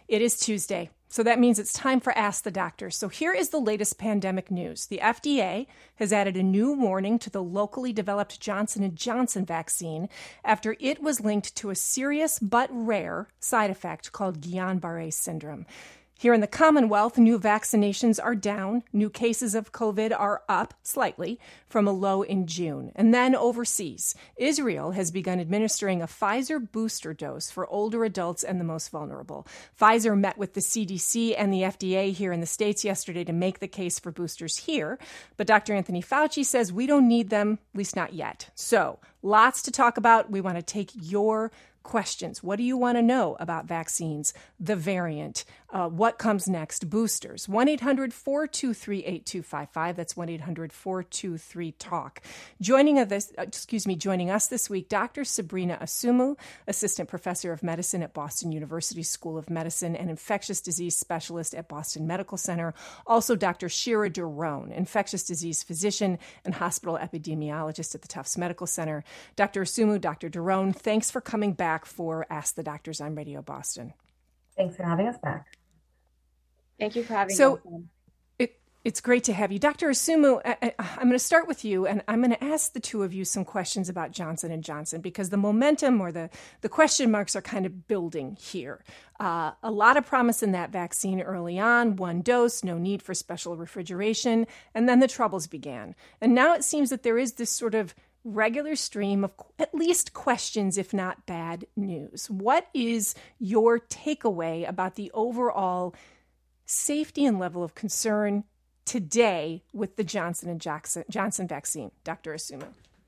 It is Tuesday, so that means it's time for Ask the Doctor. So here is the latest pandemic news. The FDA has added a new warning to the locally developed Johnson & Johnson vaccine after it was linked to a serious but rare side effect called Guillain-Barré syndrome. Here in the Commonwealth, new vaccinations are down. New cases of COVID are up slightly from a low in June. And then overseas, Israel has begun administering a Pfizer booster dose for older adults and the most vulnerable. Pfizer met with the CDC and the FDA here in the States yesterday to make the case for boosters here. But Dr. Anthony Fauci says we don't need them, at least not yet. So lots to talk about. We want to take your questions. What do you want to know about vaccines, the variant, what comes next, boosters? 1-800-423-8255. That's 1-800-423-TALK. Joining us this week, Dr. Sabrina Asumu, Assistant Professor of Medicine at Boston University School of Medicine and Infectious Disease Specialist at Boston Medical Center. Also, Dr. Shira Doron, Infectious Disease Physician and Hospital Epidemiologist at the Tufts Medical Center. Dr. Asumu, Dr. Doron, thanks for coming back for Ask the Doctors on Radio Boston. Thanks for having us back. Thank you for having us. So it's great to have you. Dr. Asumu, I'm going to start with you, and I'm going to ask the two of you some questions about Johnson & Johnson because the momentum or the question marks are kind of building here. A lot of promise in that vaccine early on, one dose, no need for special refrigeration, and then the troubles began. And now it seems that there is this sort of regular stream of at least questions, if not bad news. What is your takeaway about the overall safety and level of concern today with the Johnson & Johnson vaccine? Dr. Asumu.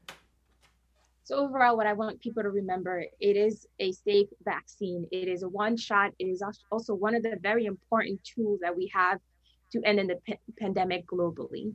So overall, what I want people to remember, it is a safe vaccine. It is a one shot. It is also one of the very important tools that we have to end the pandemic globally.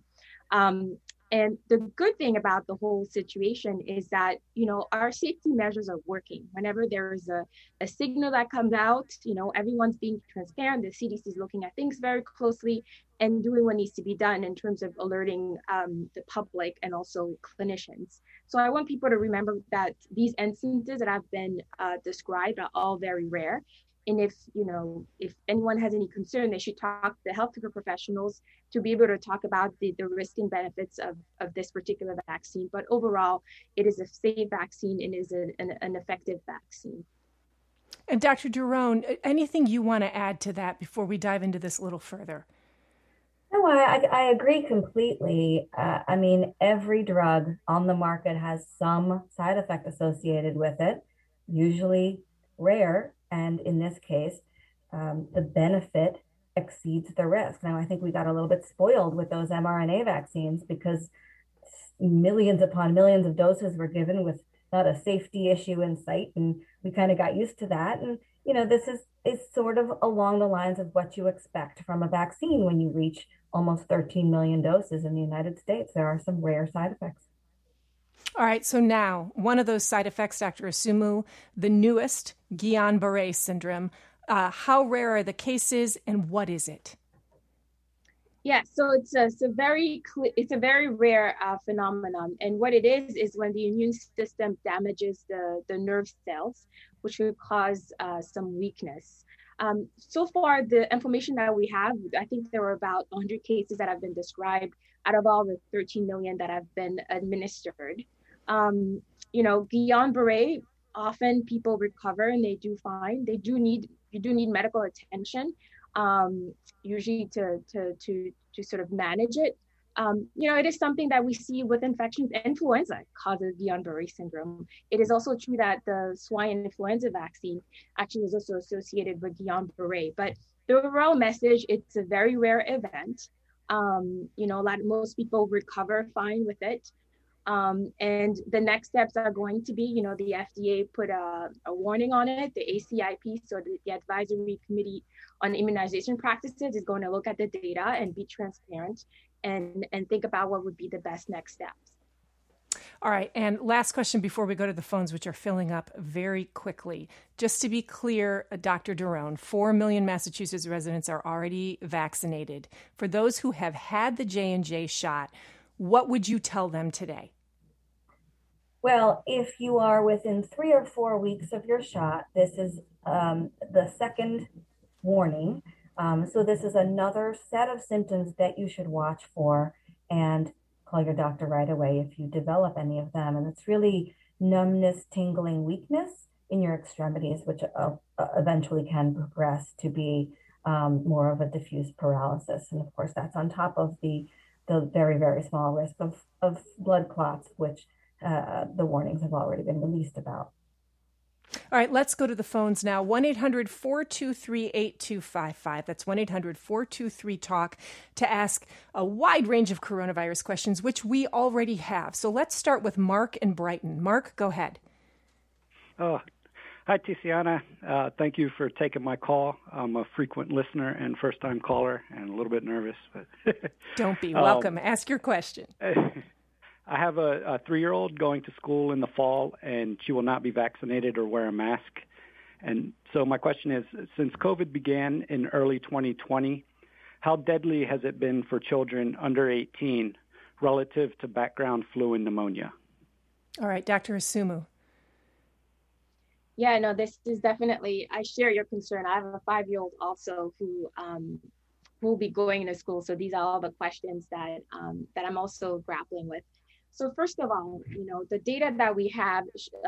And the good thing about the whole situation is that, our safety measures are working. Whenever there is a signal that comes out, everyone's being transparent. The CDC is looking at things very closely and doing what needs to be done in terms of alerting the public and also clinicians. So I want people to remember that these instances that have been described are all very rare. And if anyone has any concern, they should talk to the healthcare professionals to be able to talk about the risk and benefits of this particular vaccine. But overall, it is a safe vaccine and is an effective vaccine. And Dr. Doron, anything you want to add to that before we dive into this a little further? No, I agree completely. Every drug on the market has some side effect associated with it, usually rare. And in this case, the benefit exceeds the risk. Now, I think we got a little bit spoiled with those mRNA vaccines because millions upon millions of doses were given with not a safety issue in sight. And we kind of got used to that. And, this is sort of along the lines of what you expect from a vaccine when you reach almost 13 million doses in the United States. There are some rare side effects. All right, so now one of those side effects, Dr. Asumu, the newest, Guillain-Barré syndrome. How rare are the cases and what is it? Yeah, so it's a very rare phenomenon. And what it is when the immune system damages the nerve cells, which will cause some weakness. So far, the information that we have, I think there were about 100 cases that have been described out of all the 13 million that have been administered. Guillain-Barré, often people recover and they do fine. You do need medical attention, usually to sort of manage it. It is something that we see with infections. Influenza causes Guillain-Barré syndrome. It is also true that the swine influenza vaccine actually is also associated with Guillain-Barré. But the overall message, it's a very rare event. Most people recover fine with it. And the next steps are going to be, the FDA put a warning on it. The ACIP, so the Advisory Committee on Immunization Practices, is going to look at the data and be transparent and think about what would be the best next steps. All right. And last question before we go to the phones, which are filling up very quickly. Just to be clear, Dr. Doron, 4 million Massachusetts residents are already vaccinated. For those who have had the J&J shot, what would you tell them today? Well, if you are within 3 or 4 weeks of your shot, this is the second warning. So this is another set of symptoms that you should watch for and call your doctor right away if you develop any of them. And it's really numbness, tingling, weakness in your extremities, which eventually can progress to be more of a diffuse paralysis. And of course, that's on top of the very, very small risk of blood clots, which the warnings have already been released about. All right, let's go to the phones now. 1-800-423-8255. That's 1-800-423-TALK to ask a wide range of coronavirus questions, which we already have. So let's start with Mark in Brighton. Mark, go ahead. Oh, hi, Tiziana. Thank you for taking my call. I'm a frequent listener and first-time caller and a little bit nervous. But Don't be. Welcome. Ask your question. I have a 3-year-old going to school in the fall, and she will not be vaccinated or wear a mask. And so my question is, since COVID began in early 2020, how deadly has it been for children under 18 relative to background flu and pneumonia? All right, Dr. Asumu. Yeah, no, this is definitely, I share your concern. I have a 5-year-old also who will be going to school. So these are all the questions that I'm also grappling with. So first of all, the data that we have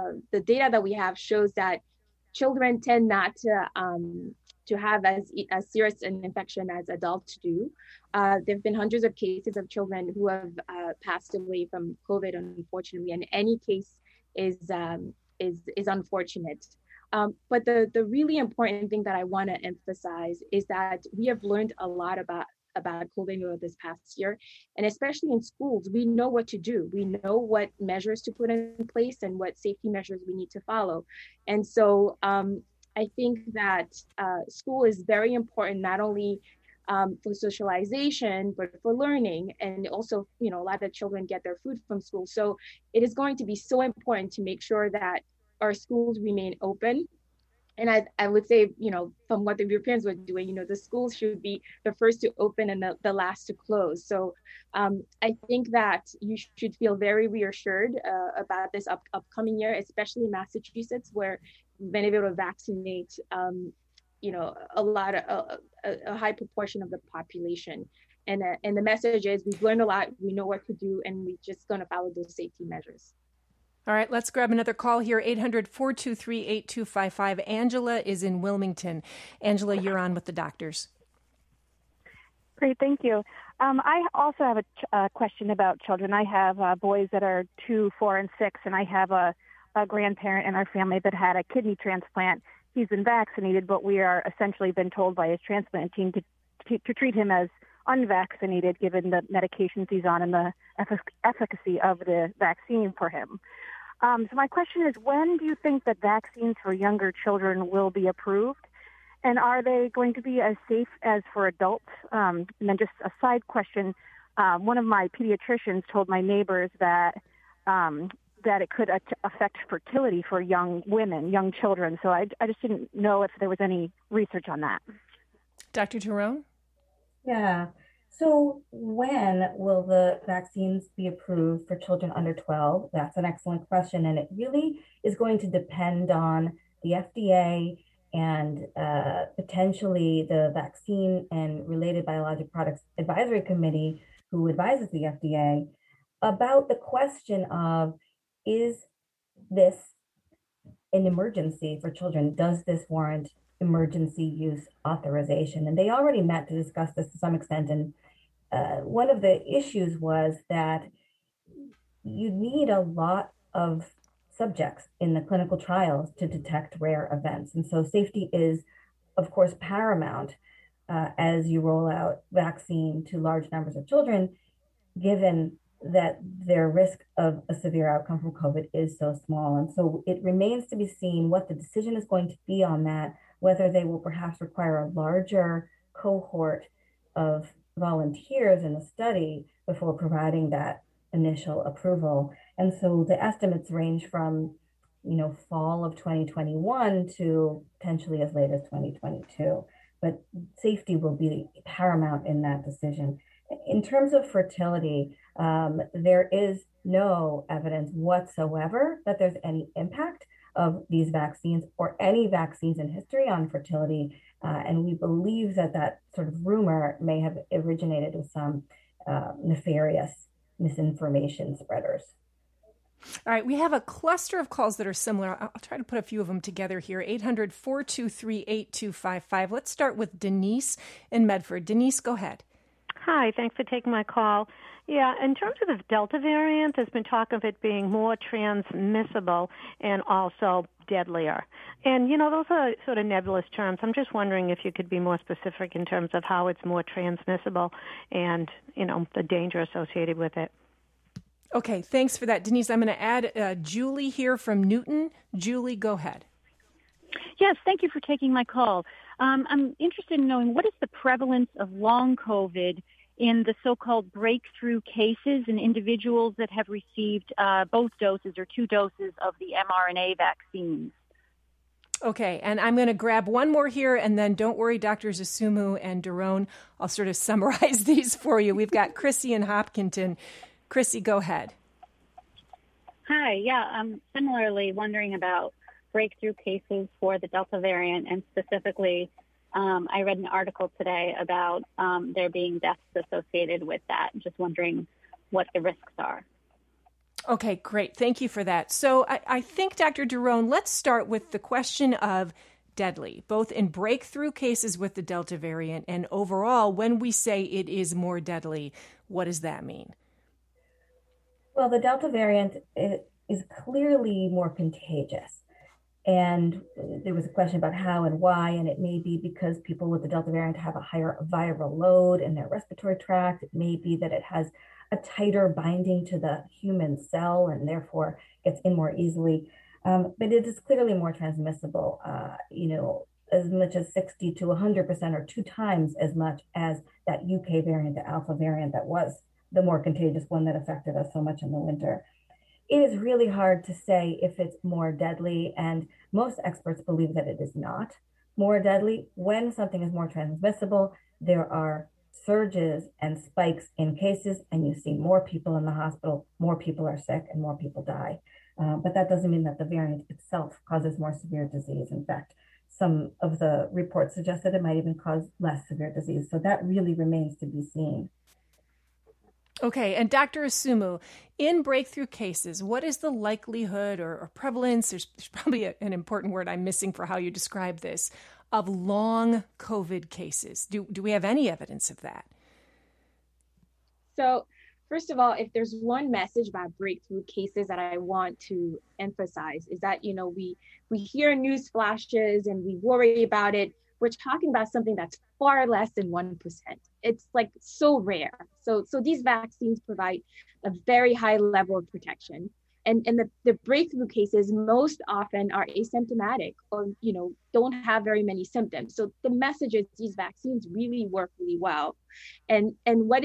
shows that children tend not to have as serious an infection as adults do. There have been hundreds of cases of children who have passed away from COVID, unfortunately, and any case is unfortunate. But the really important thing that I want to emphasize is that we have learned a lot about COVID over this past year, and especially in schools, we know what to do. We know what measures to put in place and what safety measures we need to follow. And so I think that school is very important, not only for socialization, but for learning. And also, a lot of children get their food from school. So it is going to be so important to make sure that our schools remain open. And I would say, from what the Europeans were doing, the schools should be the first to open and the last to close. So I think that you should feel very reassured about this upcoming year, especially in Massachusetts, where we've been able to vaccinate, a high proportion of the population. And the message is we've learned a lot, we know what to do, and we're just going to follow those safety measures. All right, let's grab another call here, 800-423-8255. Angela is in Wilmington. Angela, you're on with the doctors. Great, thank you. I also have a question about children. I have boys that are 2, 4, and 6, and I have a grandparent in our family that had a kidney transplant. He's been vaccinated, but we are essentially been told by his transplant team to treat him as unvaccinated, given the medications he's on and the efficacy of the vaccine for him. So my question is, when do you think that vaccines for younger children will be approved? And are they going to be as safe as for adults? And then just a side question, one of my pediatricians told my neighbors that it could affect fertility for young women, young children. So I just didn't know if there was any research on that. Dr. Terone? Yeah. So when will the vaccines be approved for children under 12? That's an excellent question. And it really is going to depend on the FDA and potentially the Vaccine and Related Biologic Products Advisory Committee, who advises the FDA about the question of, is this an emergency for children? Does this warrant emergency use authorization? And they already met to discuss this to some extent. And one of the issues was that you need a lot of subjects in the clinical trials to detect rare events. And so safety is, of course, paramount as you roll out vaccine to large numbers of children, given that their risk of a severe outcome from COVID is so small. And so it remains to be seen what the decision is going to be on that, whether they will perhaps require a larger cohort of volunteers in the study before providing that initial approval. And so the estimates range from, fall of 2021 to potentially as late as 2022. But safety will be paramount in that decision. In terms of fertility, there is no evidence whatsoever that there's any impact of these vaccines or any vaccines in history on fertility. And we believe that that sort of rumor may have originated with some nefarious misinformation spreaders. All right, we have a cluster of calls that are similar. I'll try to put a few of them together here. 800-423-8255. Let's start with Denise in Medford. Denise, go ahead. Hi, thanks for taking my call. Yeah, in terms of the Delta variant, there's been talk of it being more transmissible and also deadlier. And, those are sort of nebulous terms. I'm just wondering if you could be more specific in terms of how it's more transmissible and, the danger associated with it. Okay, thanks for that, Denise. I'm going to add Julie here from Newton. Julie, go ahead. Yes, thank you for taking my call. I'm interested in knowing what is the prevalence of long COVID in the so-called breakthrough cases in individuals that have received both doses or 2 doses of the mRNA vaccines. Okay, and I'm going to grab one more here, and then don't worry, Drs. Asumu and Daron, I'll sort of summarize these for you. We've got Chrissy in Hopkinton. Chrissy, go ahead. Hi, yeah, I'm similarly wondering about breakthrough cases for the Delta variant, and specifically, I read an article today about there being deaths associated with that. Just wondering what the risks are. Okay, great. Thank you for that. So I think, Dr. Daron, let's start with the question of deadly, both in breakthrough cases with the Delta variant and overall, when we say it is more deadly, what does that mean? Well, the Delta variant is clearly more contagious. And there was a question about how and why, and it may be because people with the Delta variant have a higher viral load in their respiratory tract. It may be that it has a tighter binding to the human cell and therefore gets in more easily. But it is clearly more transmissible, as much as 60 to 100% or 2 times as much as that UK variant, the Alpha variant, that was the more contagious one that affected us so much in the winter. It is really hard to say if it's more deadly, and most experts believe that it is not more deadly. When something is more transmissible, there are surges and spikes in cases, and you see more people in the hospital, more people are sick, and more people die. But that doesn't mean that the variant itself causes more severe disease. In fact, some of the reports suggest that it might even cause less severe disease. So that really remains to be seen. Okay, and Dr. Asumu, in breakthrough cases, what is the likelihood or prevalence, there's probably an important word I'm missing for how you describe this, of long COVID cases? Do we have any evidence of that? So first of all, if there's one message about breakthrough cases that I want to emphasize is that, we hear news flashes and we worry about it. We're talking about something that's far less than 1%. It's like so rare. So these vaccines provide a very high level of protection. And the breakthrough cases most often are asymptomatic or, don't have very many symptoms. So the message is these vaccines really work really well. And what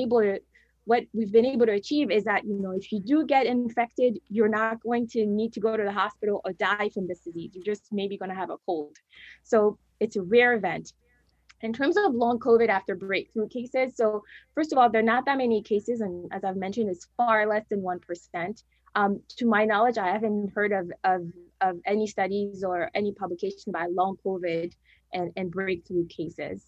we've been able to achieve is that, if you do get infected, you're not going to need to go to the hospital or die from this disease. You're just maybe going to have a cold. So it's a rare event. In terms of long COVID after breakthrough cases, so first of all, there are not that many cases, and as I've mentioned, it's far less than 1%. To my knowledge, I haven't heard of any studies or any publication about long COVID and breakthrough cases.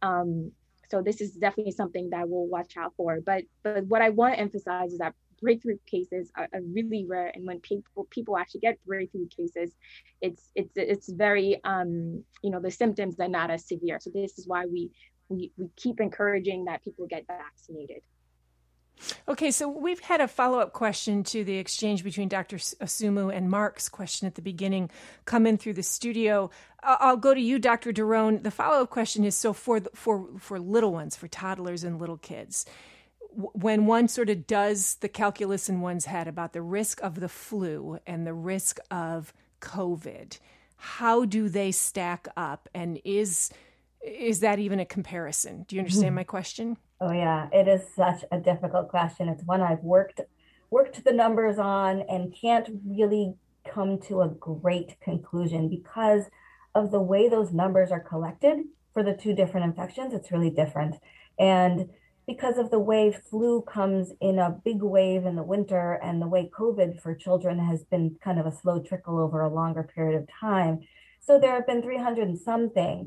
So this is definitely something that we'll watch out for. But what I want to emphasize is that breakthrough cases are really rare, and when people actually get breakthrough cases, it's very the symptoms are not as severe. So this is why we keep encouraging that people get vaccinated. Okay, so we've had a follow-up question to the exchange between Dr. Asumu and Mark's question at the beginning come in through the studio. I'll go to you, Dr. Daron. The follow-up question is, so for little ones, for toddlers and little kids, when one sort of does the calculus in one's head about the risk of the flu and the risk of COVID, how do they stack up? And is that even a comparison? Do you understand my question? Oh yeah, it is such a difficult question. It's one I've worked the numbers on and can't really come to a great conclusion because of the way those numbers are collected for the 2 different infections. It's really different. And because of the way flu comes in a big wave in the winter and the way COVID for children has been kind of a slow trickle over a longer period of time. So there have been 300 and something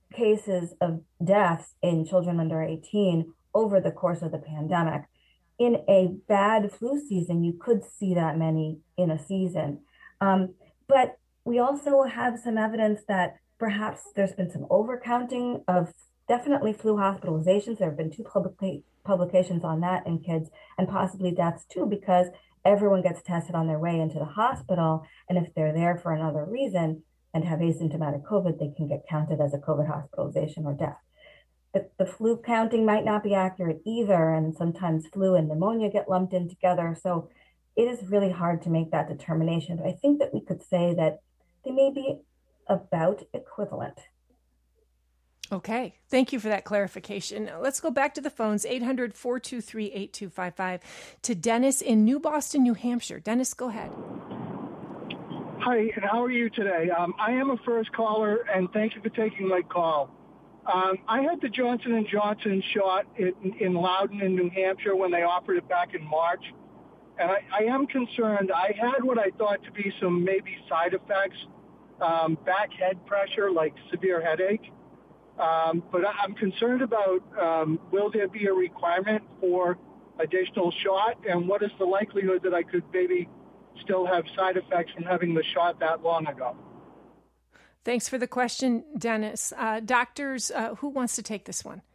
cases of deaths in children under 18 over the course of the pandemic. In a bad flu season, you could see that many in a season. But we also have some evidence that perhaps there's been some overcounting of definitely flu hospitalizations. There have been two publications on that in kids, and possibly deaths too, because everyone gets tested on their way into the hospital. And if they're there for another reason and have asymptomatic COVID, they can get counted as a COVID hospitalization or death. The flu counting might not be accurate either, and sometimes flu and pneumonia get lumped in together. So it is really hard to make that determination. But I think that we could say that they may be about equivalent. Okay. Thank you for that clarification. Let's go back to the phones, 800-423-8255, to Dennis in New Boston, New Hampshire. Dennis, go ahead. Hi, and how are you today? I am a first caller, and thank you for taking my call. I had the Johnson & Johnson shot in Loudon in New Hampshire when they offered it back in March. And I am concerned. I had what I thought to be some maybe side effects, back head pressure, like severe headache. But I'm concerned about will there be a requirement for additional shot, and what is the likelihood that I could maybe still have side effects from having the shot that long ago? Thanks for the question, Dennis. Doctors, who wants to take this one?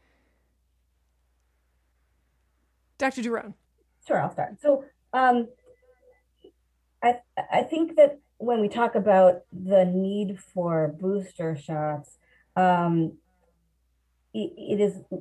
Dr. Derone. Sure, I'll start. So I think that when we talk about the need for booster shots, it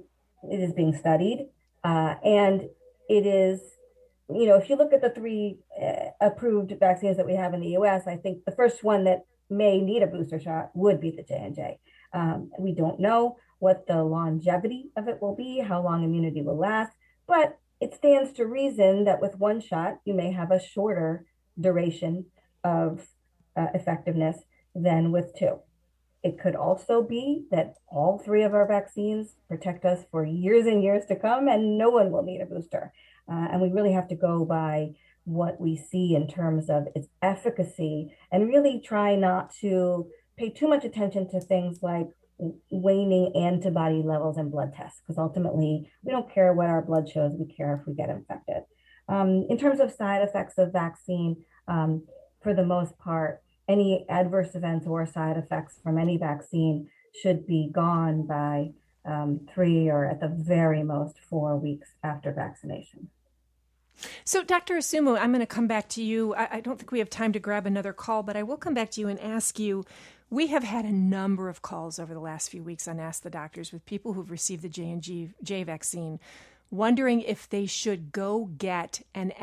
is being studied, and it is, if you look at the three approved vaccines that we have in the U.S., I think the first one that may need a booster shot would be the J&J. We don't know what the longevity of it will be, how long immunity will last, but it stands to reason that with one shot, you may have a shorter duration of effectiveness than with two. It could also be that all three of our vaccines protect us for years and years to come, and no one will need a booster. And we really have to go by what we see in terms of its efficacy, and really try not to pay too much attention to things like waning antibody levels in blood tests, because ultimately we don't care what our blood shows, we care if we get infected. In terms of side effects of vaccine, for the most part, any adverse events or side effects from any vaccine should be gone by 3 or at the very most 4 weeks after vaccination. So, Dr. Asumu, I'm going to come back to you. I don't think we have time to grab another call, but I will come back to you and ask you, we have had a number of calls over the last few weeks on Ask the Doctors with people who've received the J&J vaccine, wondering if they should go get an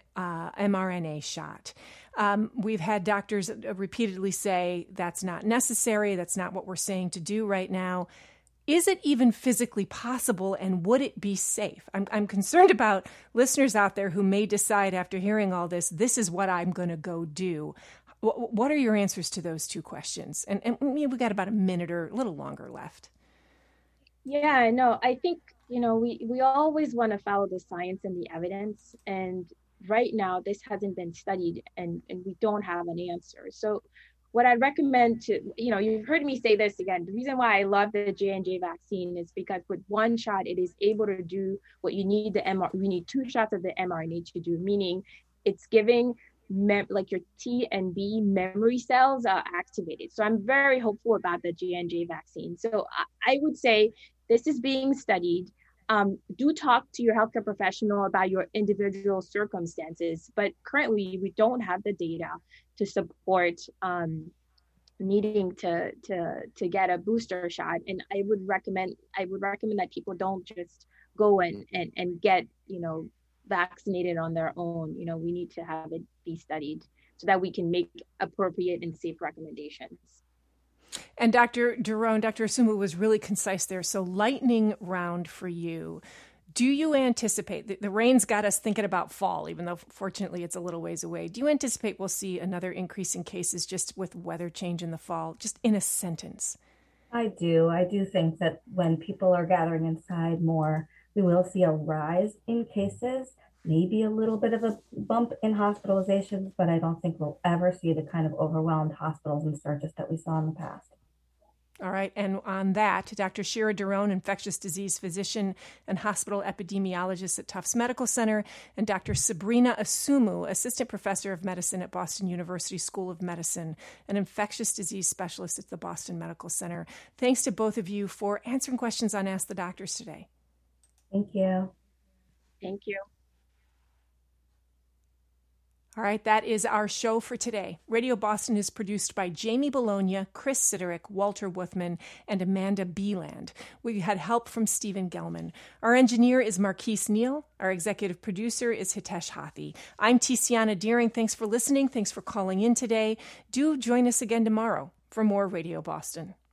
mRNA shot. We've had doctors repeatedly say that's not necessary, that's not what we're saying to do right now. Is it even physically possible, and would it be safe? I'm concerned about listeners out there who may decide after hearing all this, this is what I'm going to go do. What are your answers to those two questions? And we've got about a minute or a little longer left. Yeah, no, I think, we always want to follow the science and the evidence. And right now, this hasn't been studied, and we don't have an answer. So what I recommend to, you've heard me say this again, the reason why I love the J&J vaccine is because with one shot, it is able to do what you need we need 2 shots of the mRNA to do, meaning it's giving like your T and B memory cells are activated. So I'm very hopeful about the J&J vaccine. So I would say this is being studied. Do talk to your healthcare professional about your individual circumstances, but currently we don't have the data to support needing to get a booster shot. And I would recommend that people don't just go and get vaccinated on their own. We need to have it be studied so that we can make appropriate and safe recommendations. And Dr. Derone, Dr. Asumu was really concise there. So lightning round for you. Do you anticipate, the rain's got us thinking about fall, even though fortunately it's a little ways away. Do you anticipate we'll see another increase in cases just with weather change in the fall? Just in a sentence. I do. I do think that when people are gathering inside more, we will see a rise in cases, maybe a little bit of a bump in hospitalizations, but I don't think we'll ever see the kind of overwhelmed hospitals and surges that we saw in the past. All right, and on that, Dr. Shira Daron, infectious disease physician and hospital epidemiologist at Tufts Medical Center, and Dr. Sabrina Asumu, assistant professor of medicine at Boston University School of Medicine, an infectious disease specialist at the Boston Medical Center. Thanks to both of you for answering questions on Ask the Doctors today. Thank you. Thank you. All right, that is our show for today. Radio Boston is produced by Jamie Bologna, Chris Siderick, Walter Wuthman, and Amanda Beeland. We had help from Stephen Gelman. Our engineer is Marquise Neal. Our executive producer is Hitesh Hathi. I'm Tiziana Deering. Thanks for listening. Thanks for calling in today. Do join us again tomorrow for more Radio Boston.